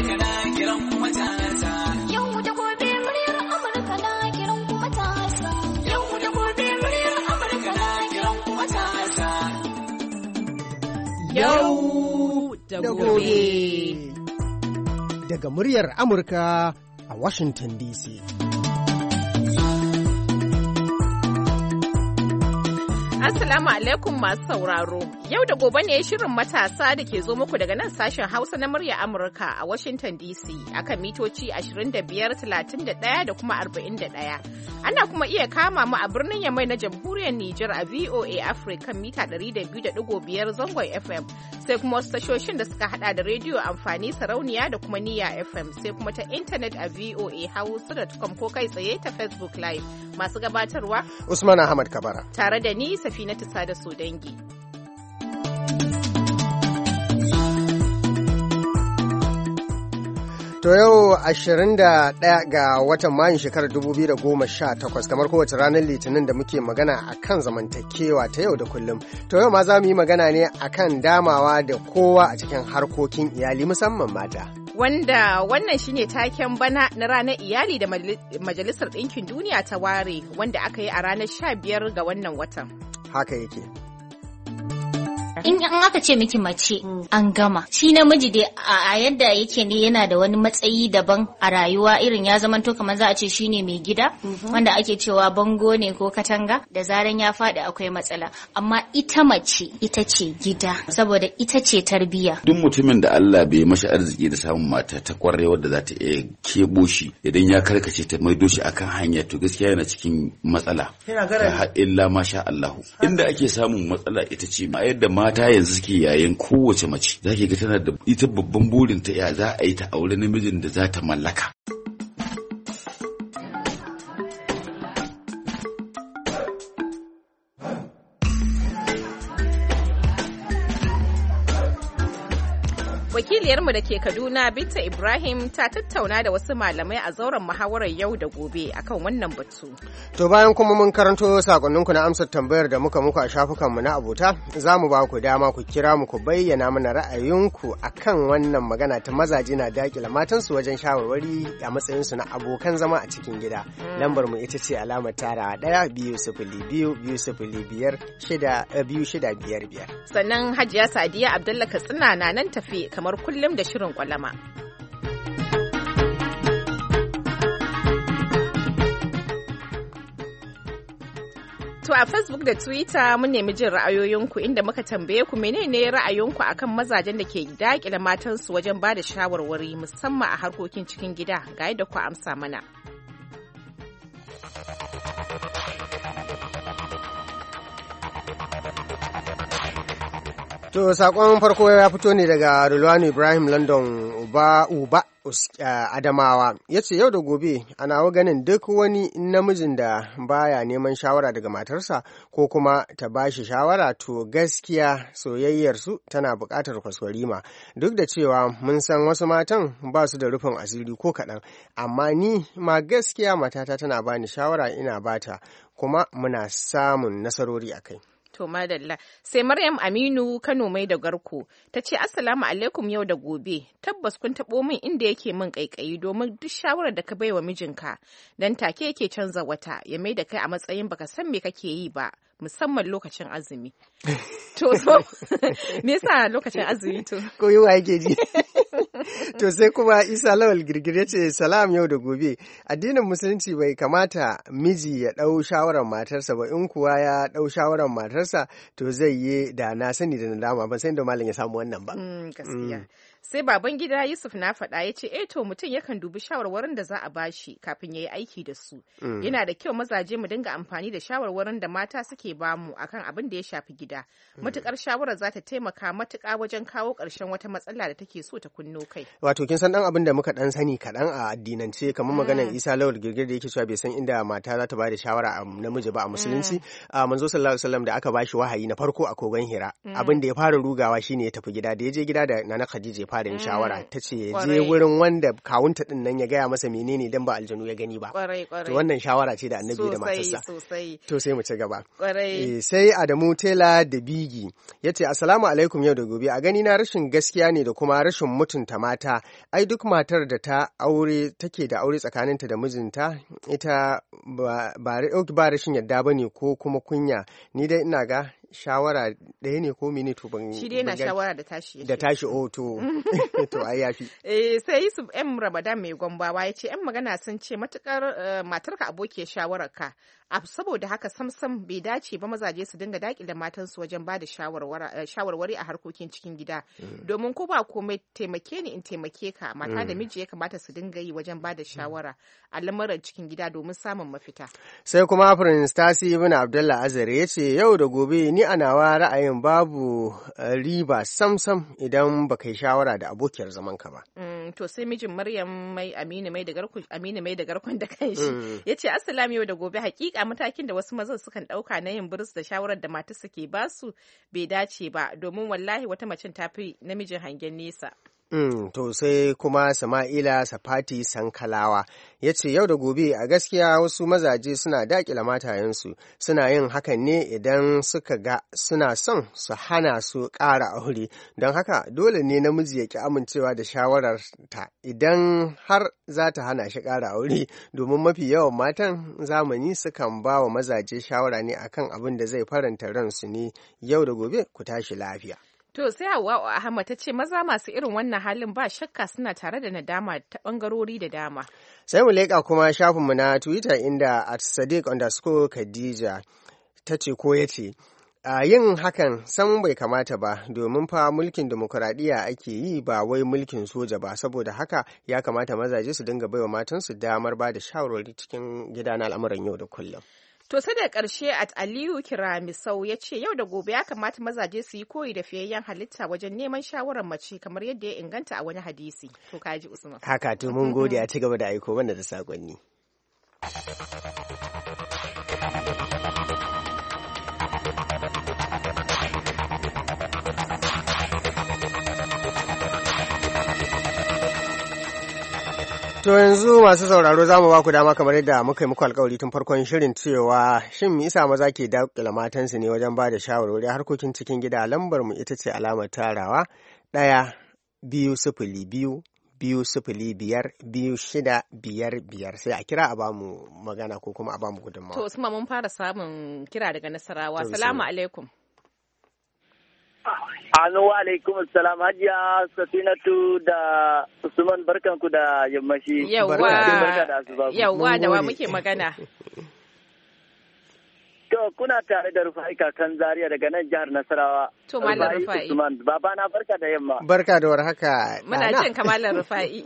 Amurka na kiran kuma matasa. Yau da gobe muryar Amurka na kiran kuma matasa. Yau da gobe muryar Amurka na kiran kuma matasa. Yau da gobe. Daga muryar Amurka a Washington DC. Assalamu alaikum masu sauraro. Yau da gobe ne shirin matasa da ke zo muku daga nan sashen Hausa na murya Amurka a Washington DC akan mitoci 25, 31 da kuma 41. Ana kuma iya kama mu a birnin Yamai na Jamhuriyar Nijar a VOA Africa mita 200.5 zangon FM, sai kuma wasu tashoshin da suka hada da rediyo amfani sarauniya da kuma niyya FM, sai kuma ta intanet a voahausa.com ko kai tsaye ta Facebook Live. Masu gabatarwa Usman Ahmad Kabara tare da ni Safinatu Sada Sodangi. To yau 21 ga watan Mayun shekarar 2018 kamar kowace ranar Litinin da muke magana akan zamantakewa ta yau da kullum. To yau ma za mu yi magana ne akan damawa da kowa a cikin harkokin iyali musamman mata. Wanda wannan shine taken bana na ranar iyali da Majalisar Ɗinkin Duniya ta ware wanda aka yi a ranar 15 ga wannan watan. Haka yake. In aka ce miki mace an gama, shi namiji dai a yadda yake ne yana da wani matsayi daban a rayuwa, irin ya zamanto kamar za a ce shine mai gida wanda ake cewa bango ne ko katanga, da zaran ya faɗi akwai matsala. Amma ita mace ita ce gida, saboda ita ce tarbiyya. Duk mutumin da Allah bai mashi arziki da samun mata ta kware wadda za ta iya kebo shi idan ya karkace ta maido shi akan hanya, to gaskiya yana cikin matsala. Ta illa masha Allah. Inda ake samun matsala ita ce ma yadda mata yanzu suke yayin kowace mace zaki ga tana da ita babban burin ta ya za a yi ta aure namijin da za ta mallaka. Wakiliyarmu da ke Kaduna Binta Ibrahim ta tattauna da wasu malamai a zauren muhawarar yau da gobe akan wannan batu. To bayan kuma mun karanto sakonninku na amsar tambayar da muka muku a shafukanmu na abota, za mu ba ku dama ku kira mu ku bayyana mana ra'ayinku akan wannan magana ta mazaje na dakila matansu wajen shawarwari a matsayinsu na abokan zama a cikin gida. Lambar mu ita ce alamar tara 1-202-255-655. Sannan Hajiya Sadiya Abdullah Katsina na nan tafi kamar kullum da shirin kwalama. To a Facebook da Twitter mun nemi jin ra'ayoyinku inda muka tambaye ku menene ra'ayinku akan mazajen da ke dakile matansu wajen ba da shawarwari musamman a harkokin cikin gida, ga yadda ku amsa mana. To sakon farko ya fito ne daga Rulwani Ibrahim London Uba Adamawa, ya ce yau da gobe ana ganin duk wani namijin da baya neman shawara daga matarsa ko kuma ta bashi shawara, to gaskiya soyayyarsu tana buƙatar kwaskwarima, duk da cewa mun san wasu matan ba su da rufin asiri ko kaɗan, amma ni ma gaskiya matata tana bani shawara ina bata kuma muna samun nasarori a kai. To madalla, sai Maryam Aminu Kano mai da garko ta ce assalamu alaikum yau da gobe, tabbas kun taɓo min inda yake min ƙaiƙayi, domin duk shawarar da ka baiwa mijinka dan take yake canza wata ya mai da kai a matsayin baka san me kake yi ba, musamman lokacin azumi. To me yasa lokacin azumi to? Ko yi wa yake ji? To sai kuma Isa Lawal Girgir ya ce salam yau da gobe, addinin musulunci bai kamata miji ya ɗau shawarar matarsa ba, in kuwa ya ɗau shawarar matarsa to zai yi da na sani da nadama, ban san da malam ya samu wannan ba. Gaskiya. Sai baban gida Yusuf na faɗa ya ce to mutum yakan dubi shawarwarin da za a bashi kafin ya yi aiki da su. Yana da kyau mazaje mu dinga amfani da shawarwarin da mata suke bamu akan abin da ya shafi gida. Matukar shawarar za ta taimaka matuƙa wajen kawo ƙarshen wata matsala da take so ta kunno kai. Wato kin san dan abin da muka dan sani kaɗan a addinance, kamar maganar Isa Lawal Girgir da yake cewa bai san inda mata za ta bada shawara a namiji ba a musulunci. Manzo sallallahu alaihi wasallam da aka bashi wahayi na farko a kogon Hira, abin da ya fara rugawa shine ya tafi gida, da ya je gida da Nana Khadija fara yin shawara ta ce ya je wurin wanda kawunta din nan ya gaya masa menene dan ba aljanu ya gani ba. To wannan shawara ce da annabi da matarsa. To sai mu ci gaba. Sai Adamu Tela da Bigi ya ce assalamu alaikum yau da gobe, a gani na rashin gaskiya ne da kuma rashin mutunta mata. Ai duk matar da ta aure take da aure tsakaninta da mijinta ita ba rashin yadda bane ko kuma kunya. Ni dai ina ga shawara ɗaya ne ko mini to ban shi dai na shawara da tashi to ai yafi sai Yusuf M Ramadan mai Gombawa ya ce yan magana sun ce matukar matarka abokiyar shawararka saboda haka samsam bai dace ba mazaje su dinga dakile matansu wajen ba da shawarwari a harkokin cikin gida domin ko ba komai taimake ni in taimake ka mata da miji ya kamata su dinga yi wajen ba da shawara a lamarin cikin gida domin samun mafita. Sai kuma Prince Tasi ibn Abdullah Azare ya ce yau da gobe ni a nawa ra'ayin babu riba samsam idan ba kai shawara da abokiyar zaman ka ba. To sai mijin Maryam mai Aminu mai da garkon da kanshi ya ce assalamu yau da gobe, hakika matakin da wasu mazan sukan dauka na yin buris da shawarar da matar suke basu bai dace ba domin wallahi wata macen tafi namijin hangen nesa. To sai kuma Sama'ila Safati Sankalawa ya ce yau da gobe a gaskiya wasu mazaje suna daƙila matayensu suna yin hakan ne idan suka ga suna son su hana su ƙara aure, don haka dole ne namiji ya ƙi amincewa da shawarar ta idan har za ta hana shi ƙara aure, domin mafi yawan matan zamani sukan ba wa mazaje shawara ne akan abin da zai faranta ransu ne. Yau da gobe ku tashi lafiya. To sai Hawwa Ahmad ta ce maza masu irin wannan halin ba shakka suna tare da nadama ta bangarori da dama. Sai mu leƙa kuma shafinmu na Twitter inda @sadiq_Khadija ta ce ko ya ce yin hakan san bai kamata ba domin fa mulkin demokuraɗiyya ake yi ba wai mulkin soja ba, saboda haka ya kamata mazaje su dinga baiwa matansu damar ba da shawarwari cikin gida na al'amuran yau da kullum. To sai da ƙarshe Aliyu Kiramisau ya ce yau da gobe ya kamata mazaje su yi koyi da fiyayyen halitta wajen neman shawarar mace kamar yadda ya inganta a wani hadisi. To kaji Usman. Haka to mun gode, a ci gaba da aiko mana da sakonni. To yanzu masu sauraro za mu ba ku dama kamar yadda muka yi muku alkawari tun farkon shirin cewa shin me yasa maza ke daƙile matansu ne wajen ba da shawarwari a harkokin cikin gida. Lambar mu ita ce alamar tarawa 1-2-0-2-0-5-2-6-5-5 sai a kira a bamu magana ko kuma a bamu gudunmawa. To Usman mun fara samun kira daga Nasarawa. Salamu alaikum. Wa alaikum salam Hajiya Safinatu da Usman barkanku da yammaci. Yawwa da wa muke magana. To kuna tare da Rufai kakan Zaria daga nan jihar Nasarawa. To Malam Rufai. Usman baba na barka da yamma. Barka da warhaka. Muna jin ka Malam Rufai.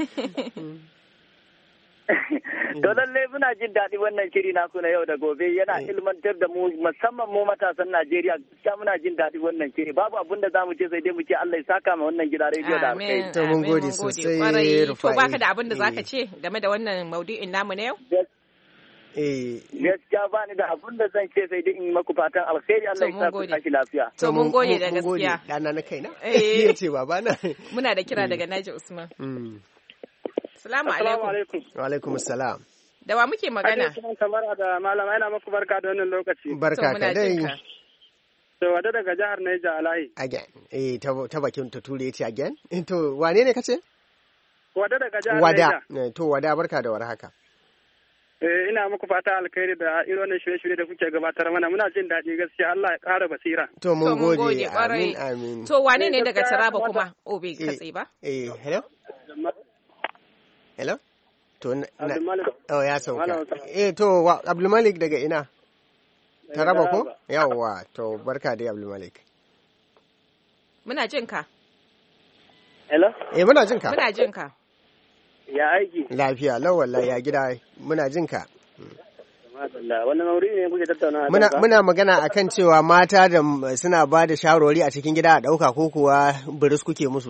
To lalle muna jin daɗi wannan shiri naku na yau da gobe yana ilmantar da mu musamman mu matasan Najeriya, gaskiya muna jin daɗi wannan shiri. Babu abin da zamu ce sai dai mu ce Allah ya saka ma wannan gida rediyo da alkhairi. To mun gode sosai Rufai. To baka da abin da zaka ce game da wannan maudu'in namu na yau? Gaskiya ba ni da abin da zan ce sai dai in maku fatan alkhairi, Allah ya sa ku tashi lafiya. To mun gode da gaskiya. Dana na kaina. Ya ce baba na. Muna da kira daga Naji Usman. Assalamu alaikum. Wa alaikum assalam. Da wa muke magana? Kamar da malama yana muku barka da wannan lokaci. Barka ka dai. To wada daga jihar Niger Alai. Again. Ta bakin ta ture yace again. To wane ne kace? Wada daga jihar Niger. Wada. To wada barka da warhaka. Ina muku fata alkhairi da irin wannan shirye-shirye da kuke gabatar mana, muna jin daɗi gaskiya, Allah ya ƙara basira. To mun gode. Amin. To wane ne daga Taraba kuma? Bai katse ba? Hello? Hello? To ya sauka. To Abdulmalik daga ina? Taraba ko? Yawwa, to barka dai Abdulmalik. Muna jin ka. Hello? Muna jin ka. Muna jin ka. Ya aiki? Lafiya, lau wallahi ya gida, muna jin ka. Wannan mauri ne kuke tattauna? Muna magana akan cewa mata da suna ba da shawarwari a cikin gida a ɗauka ko kuwa biris kuke musu.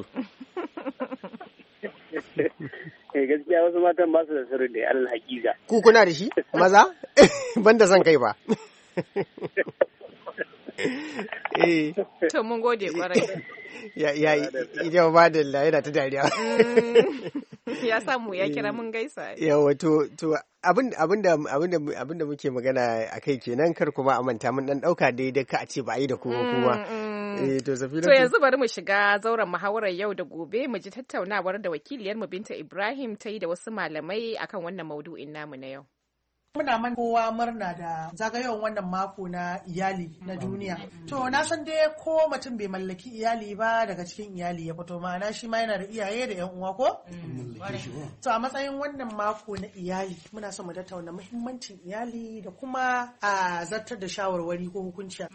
Gaskiya wasu matan ba su da sirri da Allah hakika. Ku kuna da shi maza? Banda son kai ba. To mun gode kwarai. ya ba da yana ta dariya. Ya samu ya kira mun gaisa. Yawa to abinda muke magana a kai kenan, kar kuma a manta mun dan dauka daidai ka a ce ba a yi da kuma. To yanzu bari mu shiga zauren muhawarar yau da gobe mu ji tattaunawar da wakiliyar mu Binta Ibrahim ta yi da wasu malamai akan wannan maudu'in namu na yau. Muna kowa murna da zagayowar wannan mako na iyali na duniya. To na san dai ko mutum bai mallaki iyali ba, daga cikin iyali ya fito, ma'ana shi ma yana da iyaye da yan uwa ko? To a matsayin wannan mako na iyali muna son mu tattauna muhimmancin iyali da kuma a zartar da shawarwari ko hukunci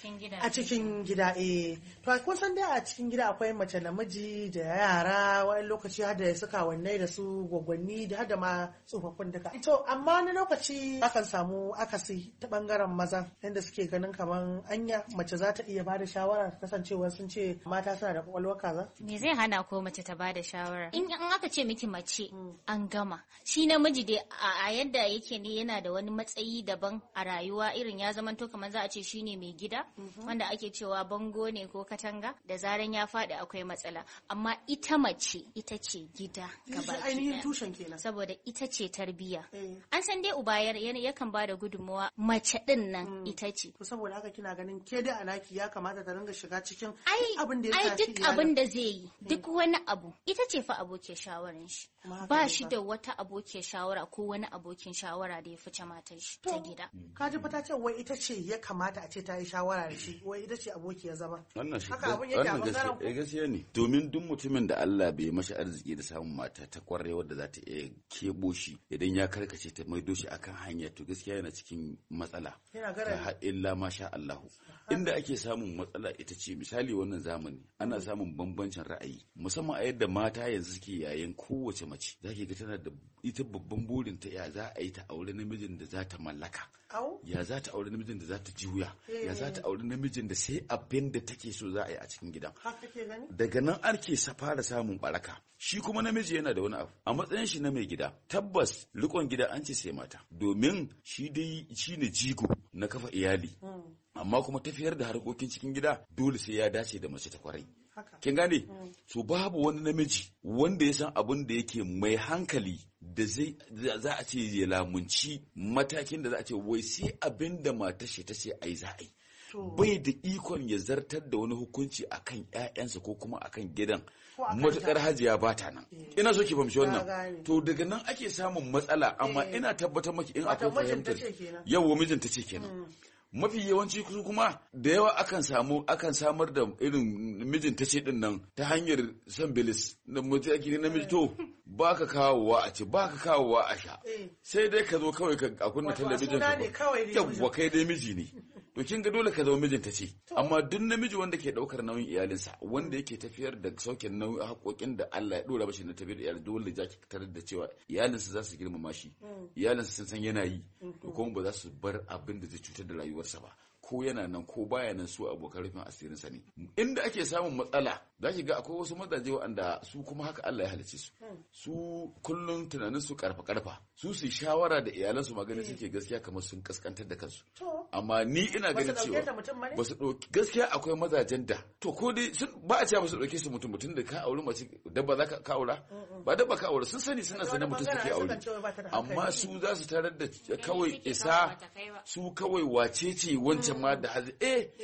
a cikin gida. To kun san dai a cikin gida akwai mace namiji da yara, wani lokaci har da suka wannai da su gwagwanni da har da ma tsofaffin duka. To amma na lokaci akan samu akasi ta bangaren maza inda suke ganin kaman anya mace za ta iya bada shawara, kasancewa sun ce mata suna da kwakwalwar kaza. Me zai hana ko mace ta bada shawara? In aka ce miki mace an gama. Shi namiji dai a yadda yake ne yana da wani matsayi daban a rayuwa, irin ya zamanto kamar za a ce shine mai gida wanda ake cewa bango ne ko katanga, da zaran ya faɗi akwai matsala. Amma ita mace ita ce gida gaba ɗaya. Ainihin tushen kenan. Saboda ita ce tarbiyya. An san dai uba yakan ba da gudunmawa, mace din nan ita ce. Saboda haka kina ganin ke da alaki ya kamata ta ringa shiga cikin abin da ya shafi duk abin da zai yi, duk wani abu ita ce fa abokin shawaran shi. Ba shi da wata abokin shawara ko wani abokin shawara da ya fice matar shi ta gida. Ka ji fata ce wai ita ce ya kamata a ce ta yi shawara da shi, wai ita ce abokiyar zama. Haka abin yake a bangaren ku. Gaskiya ne. Domin duk mutumin da Allah bai mashi arziki da samun mata ta kware wadda za ta iya kebo shi idan ya karkace ta maido shi akan hanya, to gaskiya yana cikin matsala. Ta illa masha Allahu. Inda ake samun matsala ita ce misali wannan zamani ana samun bambancin ra'ayi, musamman a yadda mata yanzu suke yayin kowace mace zaki ga tana da ita babban burin ta ya za a yi ta aure namijin da za ta mallaka, ya za ta aure namijin da za ta juya, ya za ta aure namijin da sai abin da take so za a yi a cikin gidan. Daga nan ake fara samun baraka. Shi kuma namiji yana da wani abu a matsayin shi na mai gida, tabbas rikon gida an ce sai mata, domin shi dai shi ne jigo na kafa iyali, amma kuma tafiyar da harkokin cikin gida dole sai ya dace da mace ta kwarai. Kin gane? So babu wani namiji wanda ya san abin da yake mai hankali da za a ce ya lamunci matakin da za a ce wai sai abin da matar shi ta ce ai za a yi. Bai da ikon ya zartar da wani hukunci akan ƴaƴansa ko kuma akan gidan matukar hajiya ba ta nan. Ina so ki fahimci wannan. To daga nan ake samun matsala, amma ina tabbatar maki in akwai fahimtar yawa mijinta ce kenan. Mafi yawanci kuma da yawa akan samar da irin mijin ta ce din nan ta hanyar san bilis da mutum ake namiji, to ba ka kawowa a ce ba ka kawowa a sha, sai dai ka zo kawai a kunna talabijin ka yawwa kai dai miji ne. To kin ga dole ka zama mijinta ce, amma duk namiji wanda ke daukar nauyin iyalinsa, wanda yake tafiyar da saukin nauyin haƙoƙin da Allah ya dora mashi na tafiyar da iyali, dole za ki tarar da cewa iyalinsa za su girmama shi, iyalinsa sun san yana yi, to kuma ba za su bar abin da zai cutar da rayuwarsa ba. Ko yana nan ko baya nan su abokan rufin asirinsa ne. Inda ake samun matsala za ki ga akwai wasu mazaje waɗanda su kuma haka Allah ya halicce su. Su kullum tunanin su karfa su shawara da iyalansu magana suke gaskiya kamar sun kaskantar da kansu. Amma ni ina ganin cewa ba su ɗauki gaskiya akwai mazajen da to ko dai ba a cewa ba su ɗauke su mutum da ka auri mace dabba za ka aura ba dabba ka aura, sun sani suna sanin mutum suke aure, amma su za su tarar da kawai isa su kawai wace ce wancan ma da hazi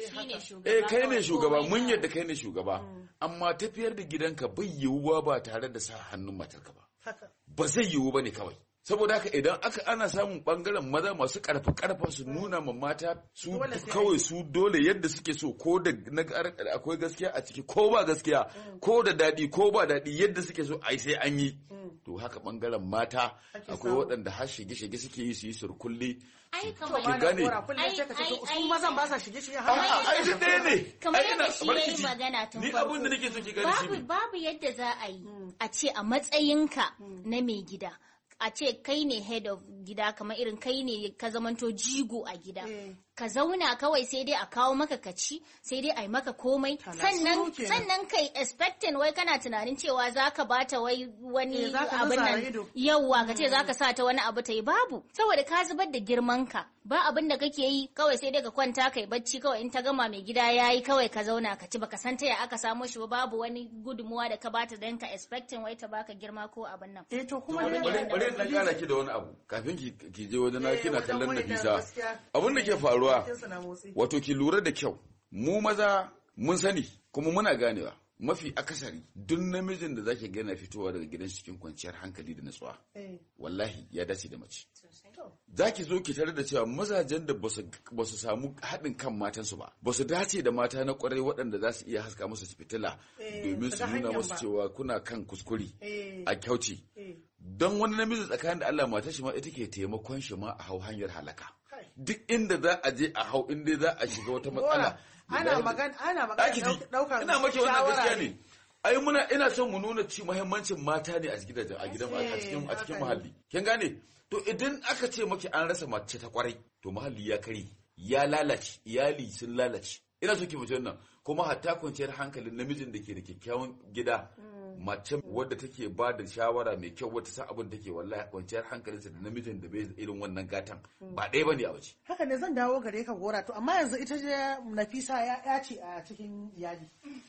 kai ne shugaba, mun yadda kai ne shugaba, amma tafiyar da gidanka bai yiwuwa ba tare da sa hannun matarka ba zai yiwu ba ne kawai. Saboda haka idan ana samun bangaren maza masu karfa su nuna ma mata su kawai su dole yadda suke so, ko da akwai gaskiya a ciki ko ba gaskiya, ko da daɗi ko ba daɗi, yadda suke so ai sai an yi. To haka bangaren mata akwai waɗanda har shige-shige suke yi su yi surkulle. Ai kamar su mazan ba sa shige-shige har ai duk ɗaya ne. Kamar yadda shi yayi magana tun farko. Ni abin da nake so ki gani shi babu yadda za a yi a ce a matsayinka na mai gida, a ce kai ne head of gida, kamar irin kai ne ka zamanto jigo a gida, ka zauna kawai sai dai a kawo maka kaci sai dai a yi maka komai sannan kai expecting wai kana tunanin cewa zaka bata wai wani abin nan yawwa ka ce zaka sa ta wani abu ta yi babu saboda ka zubar da girman ka ba abin da kake yi kawai sai dai ka kwanta kai bacci kawai in ta gama mai gida yayi kawai ka zauna ka ci baka san ta ya aka samo shi ba babu wani gudunmuwa da ka bata dan ka expecting wai ta baka girma ko abin nan to kuma bari na kara ki da wani abu kafin ki je wajen na kina kallon Nafisa abin da ke faruwa wato ki lura da kyau mu maza mun sani kuma muna ganewa mafi akasari duk namijin da zaki ga yana fitowa daga gidan cikin kwanciyar hankali da natsuwa wallahi ya dace da mace zaki zo ki tare da cewa mazajen da basu samu haɗin kan matansu ba su dace da mata na kwarai waɗanda za su iya haska musu fitila domin su nuna musu cewa kuna kan kuskure a kyauci don wani namiji tsakanin da Allah mata shi ma ita ke taimakon shi ma a hau hanyar halaka duk inda za a je a hau inda za a shiga wata matsala ana magana daukar ina maki wannan gaskiya ne ai ina son mu nuna muhimmancin mata ne a cikin muhalli kin gane to idan aka ce maki an rasa mace ta kwarai to muhalli ya kare ya lalace iyali sun lalace ina so ki mutu wannan kuma hatta kwanciyar hankalin namijin da ke da kyakkyawan gida mace wadda take ba da shawara mai kyau wata sa abin take wallahi kwanciyar hankalinsa da namijin da bai irin wannan gatan ba ɗaya bane a waje haka ne zan dawo gare ka Gora to amma yanzu ita je Nafisa ya ce a cikin iyali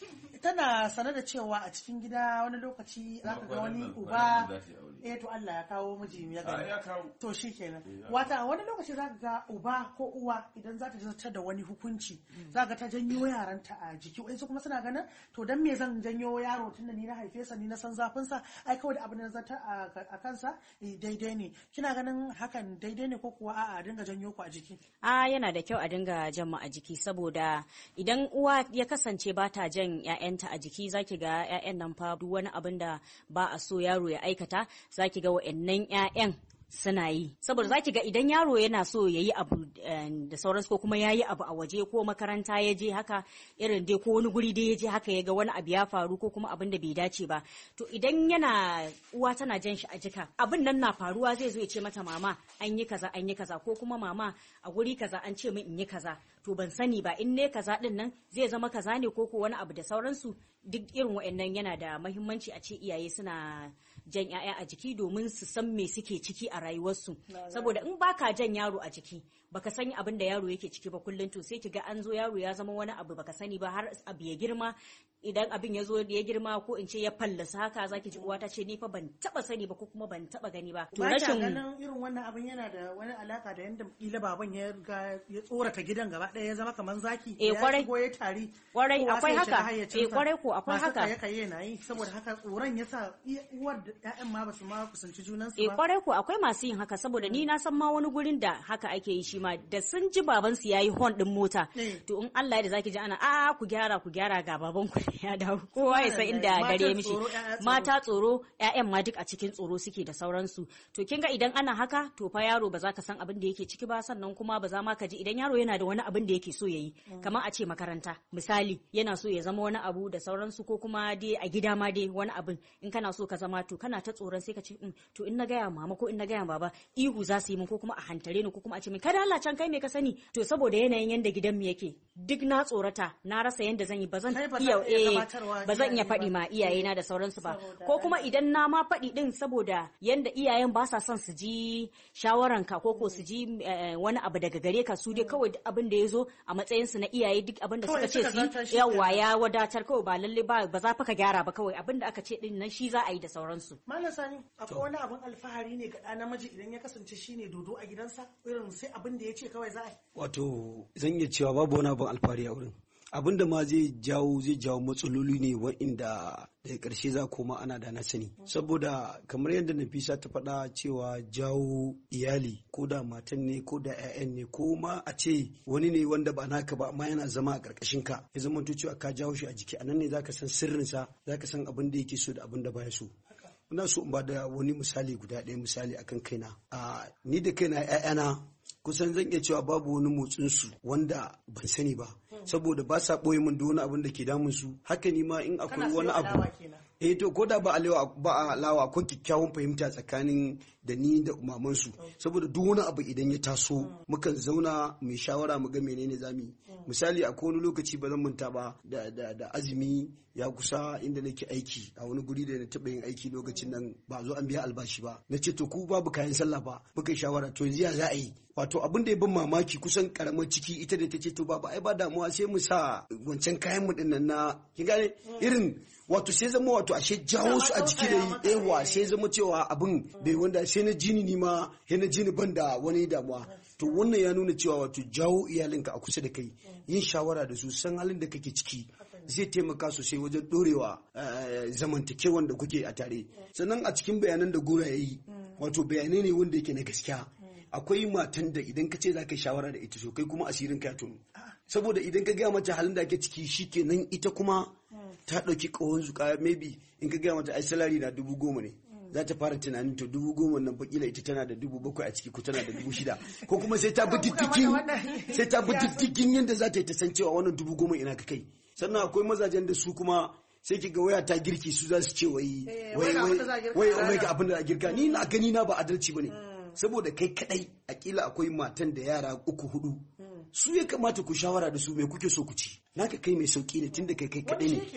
tana sanar da cewa a cikin gida wani lokaci zaka ga wani uba to Allah ya kawo miji ya gani to shikenan wata wani lokaci zaka ga uba ko uwa idan za ta zartar da wani hukunci zaka ta janyo yaranta a jiki wai kuma suna ganin to dan me zan janyo yaro tunda ni na haife sa ni na san zafin sa ai kawai da abin da zartar a kansa daidai ne kina ganin hakan daidai ne ko kuwa a'a dinga janyo ku a jiki yana da kyau a dinga jan mu a jiki saboda idan uwa ya kasance ba ta jan ƴaƴanta a jiki zaki ga ƴaƴan nan fa duk wani abin da ba a so yaro ya aikata zaki ga wa'annan ƴaƴan suna yi saboda zaki ga idan yaro yana so yayi abu da sauransu ko kuma yayi abu a waje ko makaranta ya je haka irin dai ko wani guri dai ya je haka ya ga wani abu ya faru ko kuma abin da bai dace ba to idan yana uwa tana jan shi a jika abin nan na faruwa zai zo ya ce mata mama an yi kaza ko kuma mama a guri kaza an ce min in yi kaza to ban sani ba in ne kaza din nan zai zama kaza ne ko wani abu da sauransu duk irin wa'annan yana da muhimmanci a ce iyaye suna jan 'ya'ya a jiki domin su san me suke ciki a rayuwarsu saboda in baka jan yaro a jiki baka sani abin da yaro yake ciki ba kullum to sai kiga an zo yaro ya zama wani abu baka sani ba har abu ya girma idan abin ya zo ya girma ko in ce ya fallasa haka zaki ji uwa ta ce ni fa ban taba sani ba ko kuma ban taba gani ba to rashin ganin irin wannan abin yana da wani alaka da yanda kila baban ya tsorata gidan gaba ɗaya ya zama kaman zaki ya shigo ya tari kwarai akwai haka kwarai ko akwai haka ya kai yana yi saboda haka tsoron yasa uwar da ƴaƴan ma basu ma kusanci junansu ba kwarai ko akwai masu yin haka saboda ni na san ma wani gurin da haka ake yi shi ma da sun ji baban su yayi hon din mota to in Allah ya da zaki ji ana ku gyara ga baban ku ya dawo kowa ya san inda dare mishi mata tsoro ƴaƴan ma duk a cikin tsoro suke da sauransu to kin ga idan ana haka to fa yaro ba za ka san abin da yake ciki ba sannan kuma ba za ma ka ji idan yaro yana da wani abin da yake so yayi kamar a ce makaranta misali yana so ya zama wani abu da sauransu ko kuma dai a gida ma dai wani abin in kana so ka zama to kana ta tsoron sai ka ce to in na gaya mama ko in na gaya baba ihu za su yi min ko kuma a hantare ni ko kuma a ce min kada Allah can kai me ka sani to saboda yanayin yanda gidan mu yake duk na tsorata na rasa yanda zan yi ba zan iya faɗi ma iyayena da sauransu ba ko kuma idan na ma faɗi din saboda yanda iyayen ba sa son su ji shawaranka ko su ji wani abu daga gare ka su dai kawai abin da ya zo a matsayin su na iyaye duk abin da suka ce su yawa ya wadatar kawai ba lalle ba za fa ka gyara ba kawai abin da aka ce din nan shi za a yi da sauransu. Malam Sani akwai wani abin alfahari ne ga ɗa namiji idan ya kasance shine dodo a gidansa irin sai abin da ya ce kawai za a yi. Wato zan iya cewa babu wani abin alfahari a wurin. Abin da ma zai jawo matsaloli ne wa'inda daga ƙarshe za koma ana da na sani saboda kamar yadda Nafisa ta faɗa cewa jawo iyali ko da matan ne ko da 'ya'yan ne ko ma a ce wani ne wanda ba naka ba amma yana zama a ƙarƙashin ka ya zama to cewa ka jawo shi a jiki anan ne zaka san sirrinsa zaka san abin da yake so da abin da baya so. Ina so in ba da wani misali guda ɗaya misali akan kaina ni da kaina 'ya'yana kusan zan iya cewa babu wani motsinsu wanda ban sani ba saboda ba sa ɓoye min da wani abin da ke damun su haka ni ma in akwai wani abu to ko da ba alawa ko kyakkyawan fahimta tsakanin da ni da mamansu saboda duk wani abu idan ya taso mukan zauna mai shawara mu ga menene zamu yi. Misali a wani lokaci ba zan manta ba da azumi ya kusa inda nake aiki a wani guri da na taɓa yin aiki lokacin nan ba zo an biya albashi ba, na ce to ku babu kayan sallah ba, muka yi shawara to yanzu ya za a yi. Wato abin da ya bin mamaki kusan karamar ciki ita da ta ce to babu ai ba damuwa sai mu sa wancan kayan mu dinnan na kin gane irin wato sai zama wato ashe jawo su a jiki da yawa sai zama cewa abin bai wanda sai na jini ni ma sai na jini ban da wani damuwa. To wannan ya nuna cewa wato jawo iyalinka a kusa da kai, yin shawara da su, san halin da kake ciki zai taimaka sosai wajen dorewa zamantakewan da kuke a tare. Sannan a cikin bayanan da Gora ya yi wato bayanai ne wanda yake na gaskiya. Akwai matan da idan ka ce za ka shawara da ita so kai kuma asirin ka ya tunu, saboda idan ka gaya mata halin da ake ciki shikenan ita kuma ta ɗauki ƙahon zuƙa. Maybe in ka gaya mata ai salari na 10,000 ne, za ta fara tunanin to 10,000 nan fakila ita tana da 7,000 a ciki ko tana da 6,000 ko kuma sai ta bi diddigin yadda za ta yi ta san cewa wannan 10,000 ina ka kai. Sannan akwai mazajen da su kuma sai ki ga waya ta girki su za su ce wai ga abin da girka. Ni na gani na ba adalci bane, saboda kai kadai akila akwai matan da yara 3-4 su ya kamata ku shawara da su me kuke so ku ci. Naka kai mai sauki ne tunda kai kadai ne.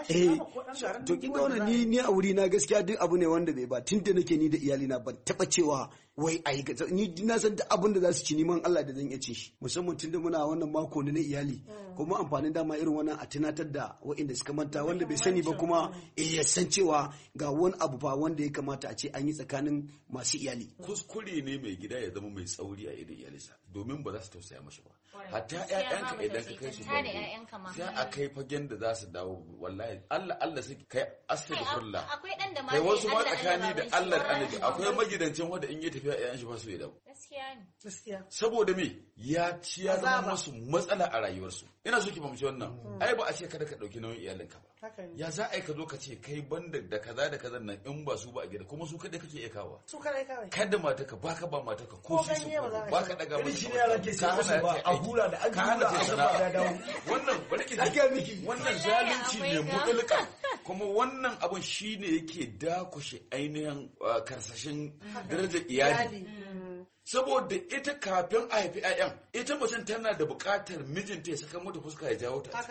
To kin ga wannan ni a wuri na gaskiya duk abu ne wanda bai ba, tunda nake ni da iyali na ban taba cewa wai ayi ni na san duk abin da za su ci neman Allah da zan iya ci shi, musamman tunda muna wannan mako ne na iyali, kuma amfanin dama irin wannan a tunatar da waɗanda suka manta wanda bai sani ba kuma ya san cewa ga wani abu ba wanda ya kamata a ce an yi tsakanin masu iyali. Kuskure ne mai gida ya zama mai tsauri a idan iyalinsa domin ba za su tausaya mashi ba. Hatta ƴaƴanka idan ka kai su bango sai a kai fagen da za su dawo wallahi Allah sai kai astaghfirullah. Kai wasu ma tsakani da Allah da Annabi akwai magidancin wanda in ya tafiya ƴaƴan shi ba su ya dawo. Gaskiya. Saboda me ya zama musu matsala a rayuwarsu. Ina so ki fahimci wannan. Ai ba a ce kada ka dauki nauyin iyalinka ba. Ya za a yi ka zo ka ce kai banda da kaza da kaza nan in ba su ba a gida kuma su kada kake iya kawa. Su kada kawai. Kada mataka baka ba mataka ko su baka daga mai shi ne rake sai musu ba a hura da an hana ta sana'a. Wannan barki da miki wannan zalunci ne mutulka kuma wannan abun shine yake dakushe ainihin karsashin darajar iyali. Saboda ita kafin a haifi 'ya'yan ita mutum tana da buƙatar mijinta ya saka mata fuska ya jawo ta.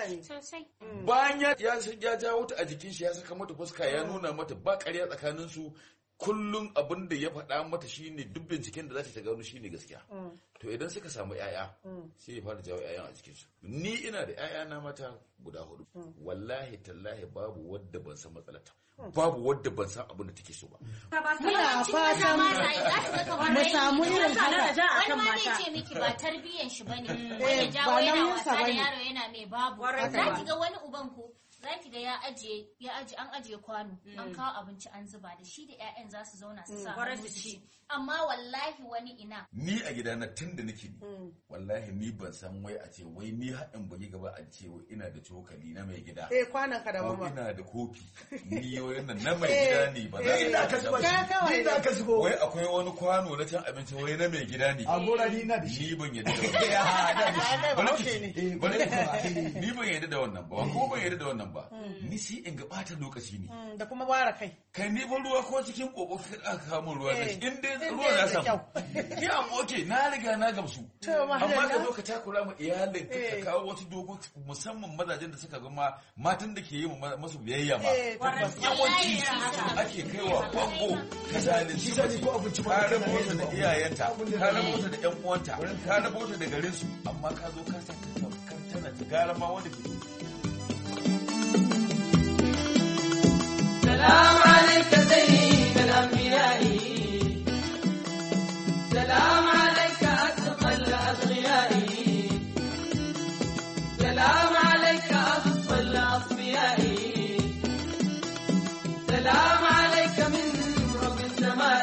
Bayan ya jawo ta a jikin shi ya saka mata fuska ya nuna mata ba ƙarya tsakanin su, kullum abin da ya faɗa mata shine duk binciken da za ta gano shine gaskiya. To idan suka samu 'ya'ya sai ya fara jawo 'ya'yan a jikinsu. Ni ina da 'ya'ya na mata guda 4. Wallahi tallahi babu wadda ban san matsalata. Babu wadda ban san abin da take so ba. Muna fatan mu samu irin haka. Wani ma zai ce miki ba tarbiyyan shi bane. Wani jawo yana wasa da yaro yana mai babu. Za ki ga wani uban ko za ki ga ya ajiye an ajiye kwano an kawo abinci an zuba da shi da 'ya'yan za su zauna su sa hannu su ci. Amma wallahi wani ina. Ni a gidana tun da nake wallahi ni ban san wai a ce wai ni haɗin bugi gaba a ce wai ina da cokali na mai gida. Kwanan ka da mama. Ina da kofi. Ni wannan na mai gida ne ba za ka zubo. Wai akwai wani kwano na cin abinci wai na mai gida ne. A gora ni na da shi. Ni ban yadda da wannan. Ni ban yadda da wannan ba. Ko ban yadda da wannan ba. Ni sai in ga ɓata lokaci ne. Da kuma ware kai. Kai ni ban ruwa ko cikin ƙoƙo ka kawo ruwa da shi. In dai ruwan ya samu. Ni amma oke na riga na gamsu. Amma ka zo ka takura ma iyalin ka kawo wasu dogo musamman mazajen da suka zama matan da ke yi masu biyayya ma. Yawanci ake kaiwa bango ka zalunci mace ka rabota da iyayenta ka rabota da ƴan uwanta ka rabota da garin su amma ka zo ka sa tana ta gara ma wanda ke. سلام عليك سيد الأنبياء سلام عليك أتقى الأتقياء سلام عليك أصفى الأصفياء سلام عليك من رب السماء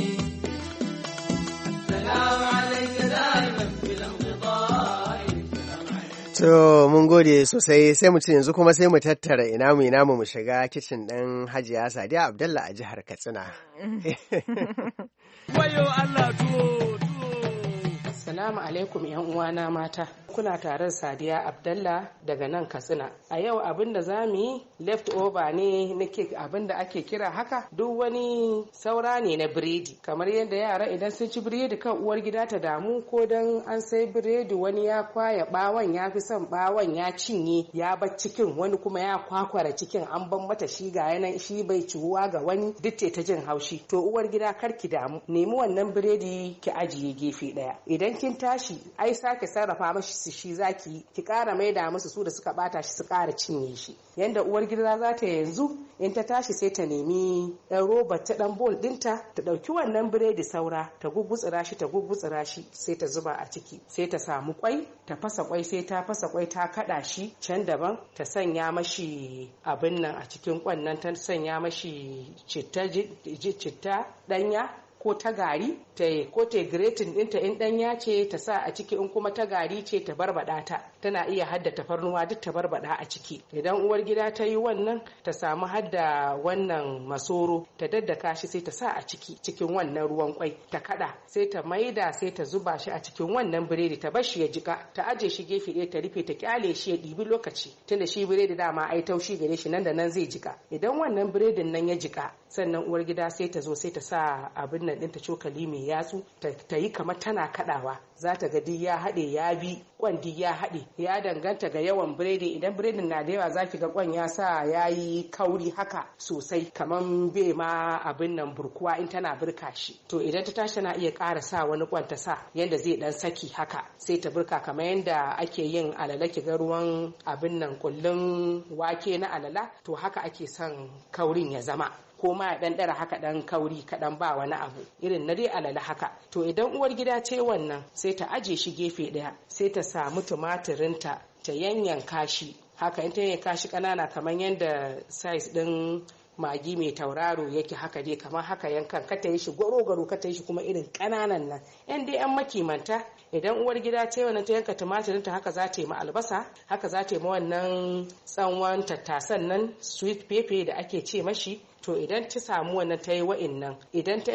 السلام عليك دائما في الانقضاء. To mun gode sosai sai mu ce yanzu kuma sai mu tattara ina mu shiga kicin ɗin Hajiya Sadiya Abdallah a jihar Katsina. Wayo Allah tuwo. Assalamu alaikum yan uwana mata. Kuna tare da Sadiya Abdallah daga nan Katsina. A yau abin da za mu yi left over ne na cake, abin da ake kira haka. Duk wani saura ne na biredi. Kamar yadda yara idan sun ci biredi kan uwar gida ta damu, ko dan an sai biredi wani ya kwaya bawon, ya fi son bawon ya cinye ya bar cikin, wani kuma ya kwakwara cikin an ban mata shi ga yanan shi bai ciwuwa ga wani, duk ta jin haushi. To uwar gida kar ki damu, nemi wannan biredi ki ajiye gefe daya. Idan kin tashi ai sake sarrafa mashi shi zaki ki kara maida musu su da suka bata shi su kara cinye shi. Yanda uwar gida za ta yanzu in ta tashi sai ta nemi dan roba ta dan bowl dinta, ta dauki wannan biredi saura ta gugutsira shi sai ta zuba a ciki, sai ta samu kwai ta fasa kwai, sai ta fasa kwai ta kada shi can daban, ta sanya mashi abin nan a cikin kwan nan, ta sanya mashi citta danya ko ta gari ko ta grating ɗinta in ɗanya ce ta sa a ciki, in kuma ta gari ce ta barbada ta, tana iya hadda tafarnuwa duk ta barbada a ciki. Idan uwar gida ta yi wannan, ta samu hadda wannan masoro ta daddaka shi sai ta sa a ciki cikin wannan ruwan kwai, ta kada sai ta maida sai ta zuba shi a cikin wannan biredi, ta bar shi ya jika, ta aje shi gefe ɗaya, ta rufe ta kyale shi ya ɗibi lokaci, tunda shi biredi dama ai taushi gare shi, nan da nan zai jika. Idan wannan biredin nan ya jika, sannan uwar gida sai ta zo sai ta sa abin nan ɗinta cokali mai yatsu, ta yi kamar tana kadawa, za ta ga duk ya haɗe ya bi kwan duk ya haɗe. Ya danganta ga yawan biredi, idan biredin na da yawa za ki ga kwan ya sa ya yi kauri haka sosai, kamar bai ma abin nan burkuwa in tana burka shi. To idan ta tashi tana iya ƙara sa wani kwan ta sa yanda zai dan saki haka, sai ta burka kamar yanda ake yin alala, ki ga ruwan abin nan kullun wake na alala, to haka ake son kaurin ya zama, ko ma ya dan dara haka dan kauri kaɗan, ba wani abu irin na dai alala haka. To idan uwar gida ce wannan, sai ta aje shi gefe ɗaya, sai ta samu tumatirinta ta yanyanka shi haka, in ta yanyanka shi ƙanana kamar yadda size ɗin magi mai tauraro yake haka dai, kamar haka yankan, ka ta yi shi gwaro-gwaro, ka ta yi shi kuma irin ƙananan nan yan dai yan makimanta. Idan uwar gida ce wannan ta yanka tumatirinta haka za ta yi ma albasa, haka za ta yi ma wannan tsanwan tattasan nan sweet pepper da ake ce mashi. To idan ta samu wannan ta yi wa'innan, idan ta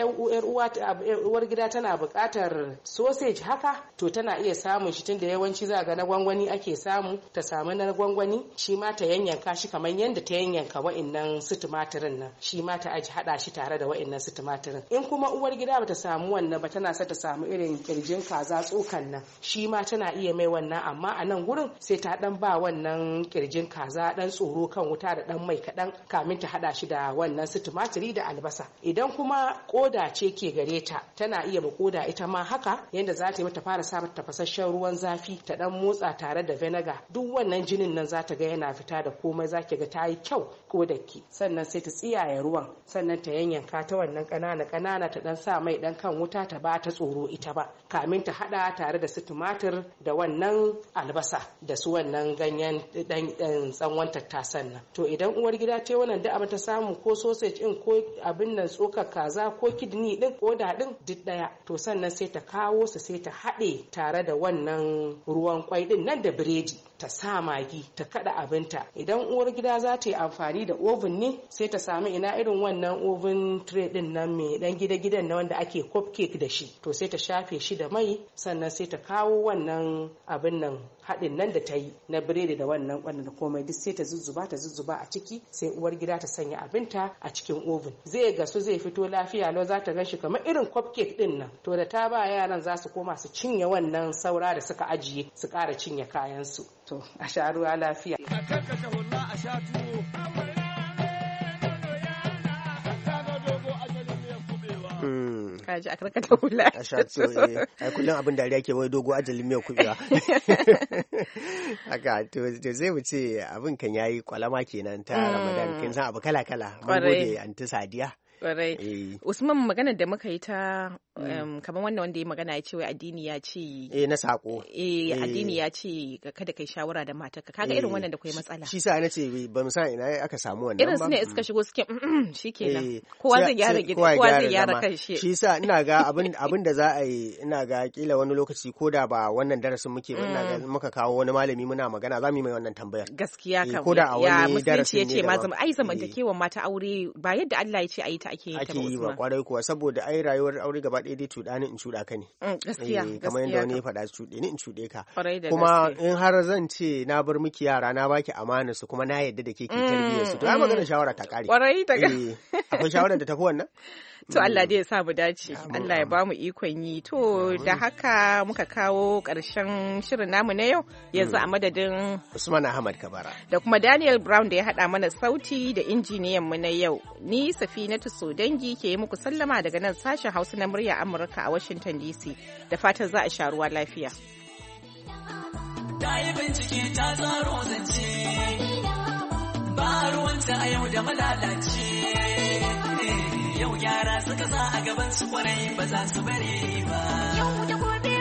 uwar gida tana buƙatar sausage haka, to tana iya samun shi, tunda yawanci za ga na gwangwani ake samu, ta samu na gwangwani shi ma ta yanyanka shi kamar yadda ta yanyanka wa'innan su tumatirin nan, shi ma ta aji hada shi tare da wa'innan su tumatirin. In kuma uwar gida bata samu wannan ba, tana sa ta samu irin kirjin kaza tsokan nan, shi ma tana iya mai wannan, amma a nan gurin sai ta dan ba wannan kirjin kaza dan tsoro kan wuta da dan mai kaɗan kamin ta hada shi da wannan su tumatiri da albasa. Idan kuma koda ce ke gare ta, tana iya ba koda ita ma haka, yadda za ta yi mata fara sa mata tafasasshen ruwan zafi, ta dan motsa tare da vinegar, duk wannan jinin nan za ta ga yana fita da komai, za ki ga ta yi kyau kodaki. Sannan sai ta tsiyaye ruwan, sannan ta yanyanka ta wannan ƙanana ta dan sa mai dan kan wuta, ta ba ta tsoro ita ba, kamin ta hada tare da su tumatir da wannan albasa da su wannan ganyen dan tsanwan tattasan nan. To idan uwar gida ta wannan da abin ta samu, ko sausage in ko abin nan tsokar kaza ko kidney din ko da din duk daya, to sannan sai ta kawo su sai ta haɗe tare da wannan ruwan kwai din nan da biredi, ta sa magi, ta kada abinta. Idan uwar gida za ta yi amfani da oven ne, sai ta samu ina irin wannan oven tray din nan mai dan gidan na wanda ake cupcake da shi, to sai ta shafe shi da mai, sannan sai ta kawo wannan abin nan haɗin nan da ta yi na biredi da wannan kwan da komai duk sai ta zuzzuba a ciki, sai uwar gida ta sanya abinta a cikin oven. Zai gasu, zai fito lafiya lau, za ta gan shi kamar irin cupcake din nan. To da ta ba yaran za su koma su cinye wannan saura da suka ajiye, su ƙara cinye kayansu. To a sha ruwa lafiya. Kaji a karkata hula. A sha ai kullum abin dariya ke wai dogo ajalin miyar kubewa. Haka to zai mu ce abin kan yayi kwalama kenan ta Ramadan, kin san abu kala kala. Mun gode Anti Sadiya. Kwarai. Usman, magana da muka yi ta kamar wannan wanda ya magana ya ce wai addini ya ce na sako. Addini ya ce kada kai shawara da matarka. Kaga irin wannan da kai matsala. Shi sa na ce ba mu san ina aka samu wannan ba. Irin su ne suka shigo suke shikenan. Kowa zai gyara gida, kowa zai gyara kanshi. Shi sa ina ga abin da za a yi, ina ga kila wani lokaci ko da ba wannan darasin muke ba, ina ga muka kawo wani malami muna magana za mu yi mai wannan tambayar. Gaskiya kam. Ko da a wani darasin ne. Ya musulunci ya ce ai zamantakewan mata aure ba yadda Allah ya ce a yi ta ake yi ta ba kwarai kuwa, saboda ai rayuwar aure gaba ɗaya dai cuɗa ni in cuɗa ka ne. Gaskiya. Kamar yadda wani ya faɗa cuɗe ni in cuɗe ka. Kuma in har zan ce na bar miki yara na baki amana su kuma na yadda da ke tarbiyyar su to ai magana shawara ta ƙare. Kwarai da akwai shawarar da tafi wannan? To Allah dai ya sa mu dace. Allah ya ba mu ikon yi. To da haka muka kawo ƙarshen shirin namu na yau yanzu a madadin Usman Ahmad Kabara da kuma Daniel Brown da ya haɗa mana sauti da injiniyan mu na yau. Ni Safinatu Sodangi ke yi muku sallama daga nan sashen Hausa na murya Amurka a Washington DC. Da fatan za a sha ruwa lafiya. Ta yi bincike ta tsaro zance ba ruwanta a yau da malalace. Yau gyara suka sa a gaban su kwarai ba za su bare ba. Yau da gobe